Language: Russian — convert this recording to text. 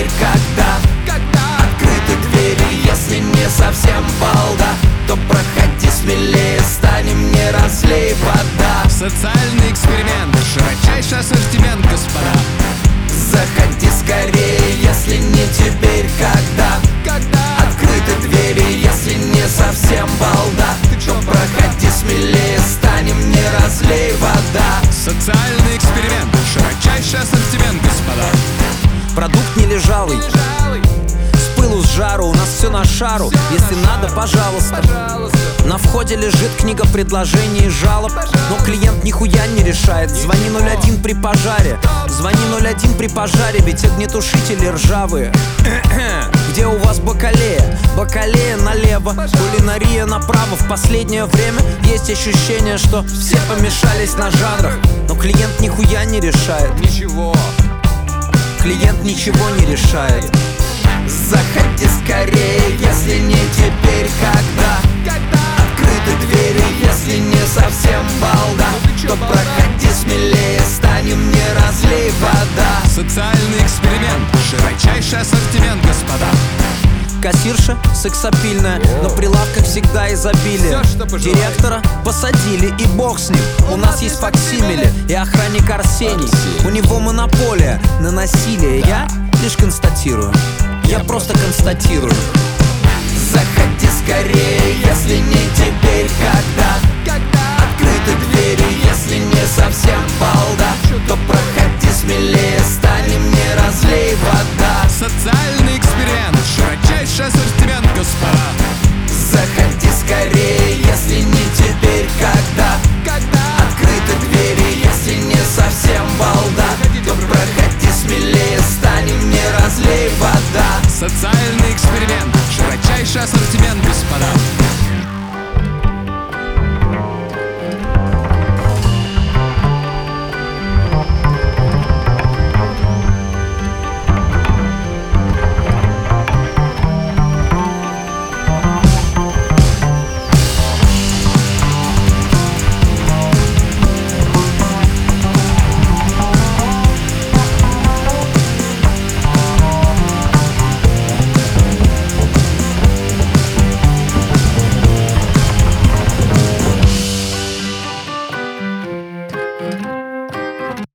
теперь когда открыты двери, если не совсем балда, то проходи смелее, станем, не разлей вода. Социальный эксперимент, широчайший ассортимент, господа. Заходи скорее, если не теперь когда открыты двери, если не совсем балда, то проходи смелее, станем, не разлей вода. Социальный эксперимент, широчайший ассортимент, господа. Продукт не лежалый, с пылу с жару, у нас все на шару. Если надо, пожалуйста. На входе лежит книга предложений и жалоб, но клиент нихуя не решает. Звони 01 при пожаре, звони 01 при пожаре, ведь огнетушители ржавые. Где у вас бакалея? Бакалея налево, кулинария направо. В последнее время есть ощущение, что все помешались на жанрах, но клиент нихуя не решает. Ничего. Клиент ничего не решает. Заходи скорее, если не теперь когда открыты двери, если не совсем балда, то проходи смелее, станем, не разлей вода. Социальный эксперимент, широчайший ассортимент, господа. Кассирша сексапильная, на прилавках всегда изобилие. Директора посадили, и бог с ним. У нас есть факсимиле и охранник Арсений. У него монополия на насилие. Я лишь констатирую, я просто констатирую. Заходи скорее, если не теперь когда открыты двери,